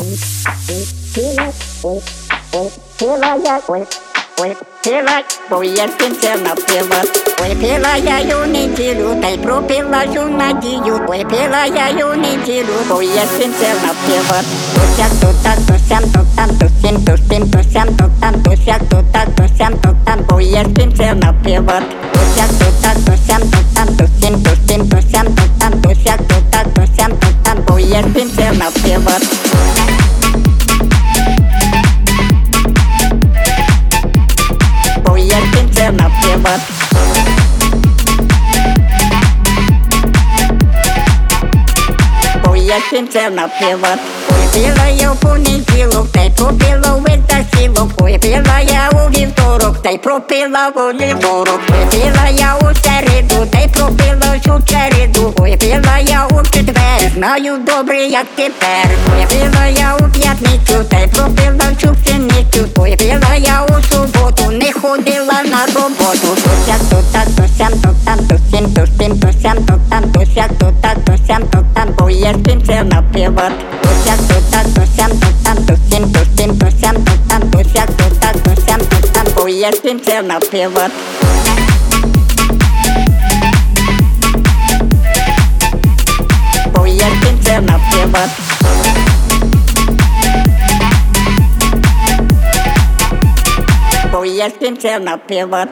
Пила, бо я кінця напила. Ой, пила я ю неділю, та й пропила жу надію. Ой, пила я ю неділю, бо я кінця напила. То сяк, то так, то сям, то там, то сім, то стим, то сям, то там, то сяк, то так, то сям, то там, бо я кінця напила. То сяк, то так, то сям, то там, то сім, то стим, то сям, то там, то сяк, то так, то сям, то там, бо я кінця напила. Я кінця напила. Я кінця напила. Ой, пила я в понеділок, та й пропила витахілок. Ой, пила я у вівторок, та й пропила у вівторок. Ой, пила я у середу, та й пропила всю череду. Ой, пила я у четвер, знаю добре, як тепер. Ой, пила я у п'ятницю, та й пропила всю пшеницю. Ой, пила я у суботу, не ходила на роботу. То сяк, то так, то сям, то там, то сім, то стим, то сям, то там, то сяк, то так, то сям, то там, бо я кінця напила. То сяк, то так, то сям, то там, то сім, то стим, то сям, то там, то сяк, то так, то сям, то там, бо я кінця напила. Бо я кінця напила. Бо я кінця напила.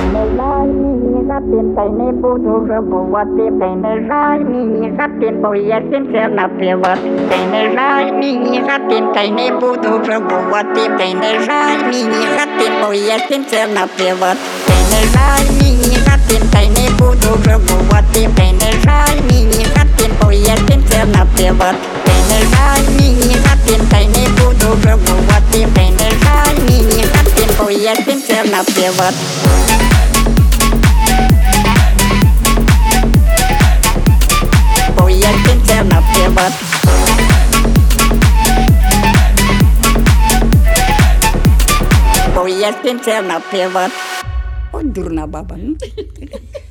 Та й не буду жабувати, та й не жаль мені гатин, бо я кінця напила. Та й не жаль мені гатин, та й не буду жабувати, та й не жаль мені гатин, бо я кінця напила. Та й не жаль мені гатин, та й не буду жабувати, та й не жаль мені гатин, бо я кінця напила. Та й не жаль мені гатин, та й не буду жабувати, та й не жаль мені гатин, бо я кінця напила. Бо я кінця напила. Бо я кінця напила. От дурна баба.